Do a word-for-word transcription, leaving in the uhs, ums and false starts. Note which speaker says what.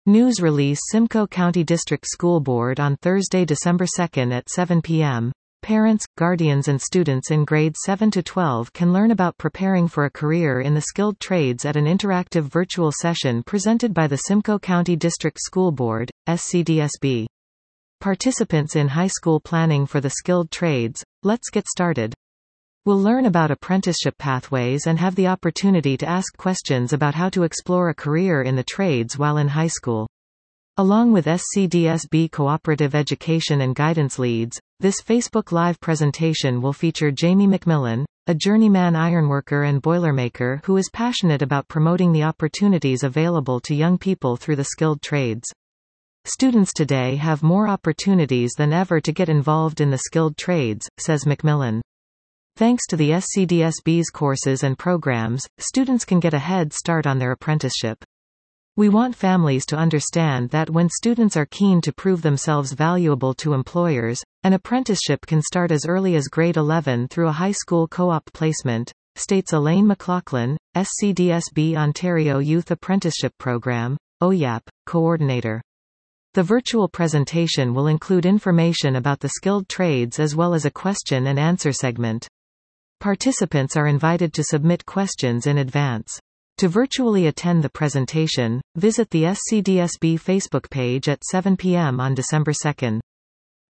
Speaker 1: News release Simcoe County District School Board on Thursday, December second at seven p m Parents, guardians and students in grades seven to twelve can learn about preparing for a career in the skilled trades at an interactive virtual session presented by the Simcoe County District School Board, S C D S B. Participants in high school planning for the skilled trades. Let's get started. We'll learn about apprenticeship pathways and have the opportunity to ask questions about how to explore a career in the trades while in high school. Along with S C D S B Cooperative Education and Guidance Leads, this Facebook Live presentation will feature Jamie McMillan, a journeyman ironworker and boilermaker who is passionate about promoting the opportunities available to young people through the skilled trades. Students today have more opportunities than ever to get involved in the skilled trades, says McMillan. Thanks to the S C D S B's courses and programs, students can get a head start on their apprenticeship. We want families to understand that when students are keen to prove themselves valuable to employers, an apprenticeship can start as early as grade eleven through a high school co-op placement, states Elaine McLaughlin, S C D S B Ontario Youth Apprenticeship Program, O Y A P, coordinator. The virtual presentation will include information about the skilled trades as well as a question and answer segment. Participants are invited to submit questions in advance. To virtually attend the presentation, visit the S C D S B Facebook page at seven p m on December second.